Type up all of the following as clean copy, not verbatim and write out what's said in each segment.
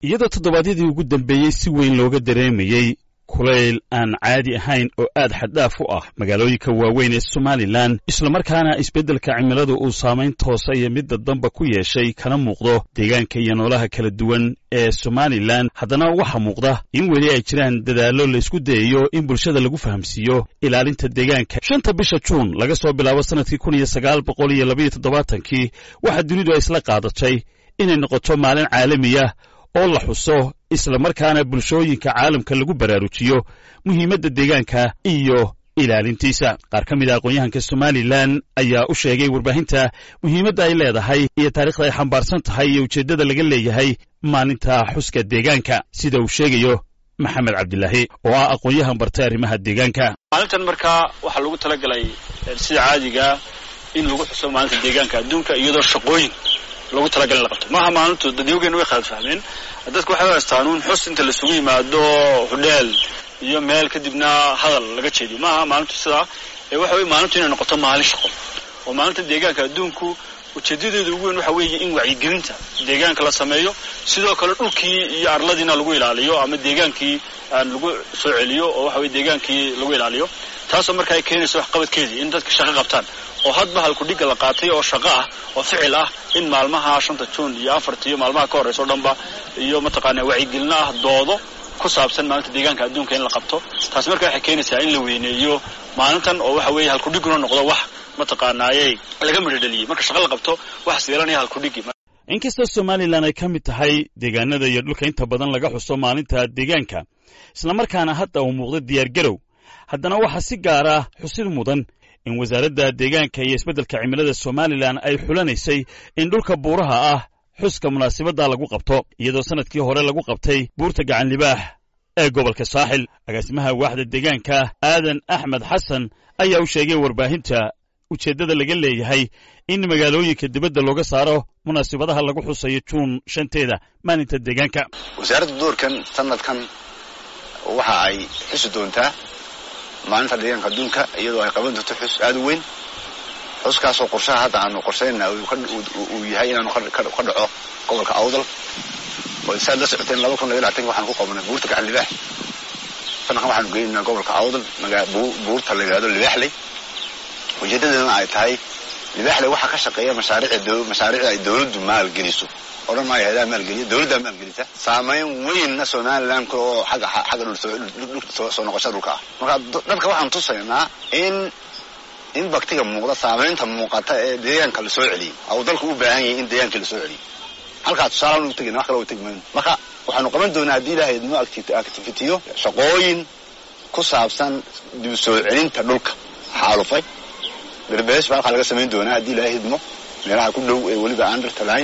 iyadoo toddobaadyadii ugu dambeeyey si weyn looga dareemayey kulayl aan caadi ahayn oo aad xad-dhaaf u ah magaalooyinka waaweyn ee Somaliland islamarkaana isbeddelka cimiladu uu saamayn toosa iyo midda damba ku yeeshay kana muuqdo deegaanka iyo noolaha kala duwan ee Somaliland haddana waxaa muuqda in weli ay jiraan dadaallo la isku dayayo in bulshada lagu fahamsiiyo ilaalinta deegaanka 5 bisha Juun laga soo bilaabo sanadkii 1972 waxa dunidu ay isla qaadatay inay noqoto maalin caalami ah oo la xuso isla markaana bulshooyinka caalamka lagu baraarujiyo muhiimadda deegaanka iyo ilaalintiisa qaar ka mid ah aqoonyahanka Somaliland ayaa u sheegay warbaahinta muhiimadda ay leedahay iyo taariikhda ay xambaarsan tahay iyo ujeedada laga leeyahay maalinta xuska deegaanka sida uu sheegayo Maxamed Cabdilaahi oo ah aqoonyahan bartay arrimaha deegaanka maalintan markaa waxa lagu talagalay sida caadiga in lagu xuso maalinta deegaanka adduunka iyadoo shaqooyin lagu talagalay la qabto maaha maalintu dadyoogeen way khalad fahmeen dadku waxay haystaan xus inta la isugu yimaado hudheel iyo meel kadibna hadal laga jeediyo maaha maalintu sida waxa weey maalintu inay noqoto maalin shaqo oo maalinta deegaanka adduunku ujeedadeedu ugu weyn waxa weeye in wacyigelinta deegaanka la sameeyo sidoo kale dhulkii iyo arladina lagu ilaaliyo ama deegaankii lagu soo celiyo oo waxa weey deegaankii lagu ilaaliyo taasoo markaa ay keenayso wax qabadkeedii in dadka shaqo qabtaan oo hadba halku dhiga la qaatay oo shaqo ah oo ficil ah in maalmaha 5 Juun iyo 4 iyo maalmaha ka horeyso dhanba iyo mataqaanaa wacyigelin ah doodo ku saabsan maalinta deegaanka adduunka in la qabto taas markaa waxay keenaysaa in la weyneeyo maalintan oo waxa weeye halku dhiguna noqdo wax mataqaanaayay laga midhadhaliyay marka shaqo la qabto wax siiranaya halku dhigi inkastoo Somaliland ay ka mid tahay deegaanada iyo dhulka inta badan laga xuso maalinta deegaanka isla markaana hadda uu muuqdo diyaar garow haddana waxa si gaar ah xusid mudan in wasaaradda deegaanka iyo isbeddelka cimilada Somaliland ay xulanaysay in dhulka buuraha ah xuska munaasabadda lagu qabto iyadoo sanadkii hore lagu qabtay buurta gacan libaax ee gobolka Saaxil agaasimaha waaxda deegaanka Aadan Axmed Xasan ayaa u sheegay warbaahinta ujeedada laga leeyahay in magaalooyinka dibadda looga saaro munaasabadaha lagu xusayo Juun 5teeda maalinta deegaanka wasaaradda doorkan sanadkan waxa ay xusi doontaa maalinta deegaanka adduunka iyadoo ay qaban doonto xus aad u weyn xuskaasoo qorshaha hadda aanu qorsheynaa uu yahay inaanu ka dhaco gobolka Awdal oo isaga la socoteen 2020 waxaan ku qabanay buurta gacan libaax sanadkan waxaanu geynaa gobolka Awdal buurta la yiraahdo libaaxley ujeedadana ay tahay libaaxley waxa ka shaqeeya mashaariic ay dawladdu maal geliso oran ma yahay maalgeliya dawladda maalgelisa saameyn weyn Somaliland oo xaga soo noqoshada dhulka marka dadka waxaan tusaynaa in baktiga muuqda saameynta muuqata ee deegaanka la soo celiyo aw dalku u baahan yahay in deegaanka la soo celiyo halka tusaale uu tagay wax kale oo tagay marka waxaanu qaban doonaa hadii Ilaahay idmo activity shaqooyin ku saabsan dib soo celinta dhulka xaalufay darbees waxa laga sameyn doonaa hadii Ilaahay idmo meelaha ku dhow ee waliba underline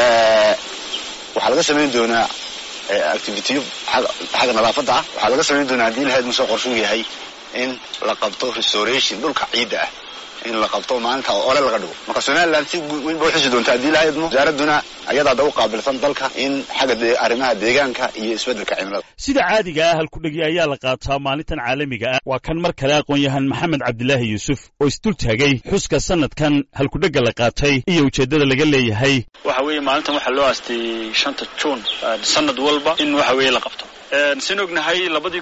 waxa laga sameyn doonaa activity xaga nadaafada waxa laga sameyn doonaa hadii Ilaahay idmo soo qorsheeyay yahay in la qabto restoration dhulka ciida ah in la qabto maalinta oo la dhigo marka Somaliland si weyn buu xisi doontaa hadii Ilaahay idmo wasaaraduna ayada u qaabilsan dalka in xaga arrimaha deegaanka iyo isbeddelka cimilada sida caadiga ah halku dhigi ayaa la qaataa maalintan caalamiga ah waa kan mar kale aqoonyahan Maxamed Cabdilaahi Yuusuf oo isdul taagay xuska sanadkan halku dhiga la qaatay iyo ujeedada laga leeyahay waxa weeye maalintan waxa loo aastay 5 Juun sanad walba in waxa weeye la qabto sinognahay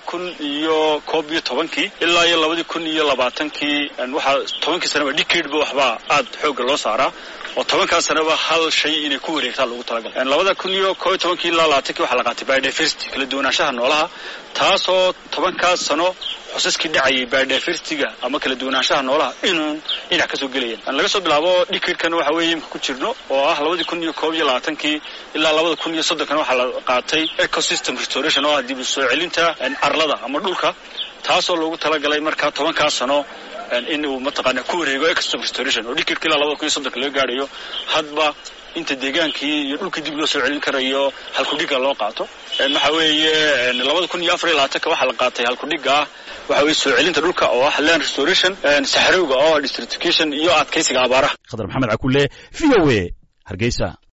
2011 ilaa 2020 waxa 10 sano decade buu waxba aad xoog loo saaraa oo 10 sano hal shay inay ku wareegtaan lagu talagalay 2011 ilaa 2020 waxa la qaatay biodiversity kala duwanaanshaha noolaha taasoo 10 sano xusaskii dhacay biodiversity-ga ama kala duwanaanshaha noolaha inuu dhinac ka soo galayeen laga soo bilaabo decade-kan waxa weeye ku jirno oo ah 2021 ilaa 2030 waxa la qaatay ecosystem restoration oo dib u soo celinta arlada ama dhulka taasoo loogu talagalay marka 10 sano in uu mataqaanaa ku wareego ecosystem restoration oo decade ilaa 2030 laga gaarayo hadba inta deegaankii iyo dhulka dib loo soo celin karayo halku dhiga loo qaato waxa weeye 2024 waxa la qaatay halku dhiga waxa weeye soo celinta dhulka oo ah land restoration saxarowga oo desertification iyo adkeysiga abaaraha Khadar Maxamed Cakulle VOA Hargeysa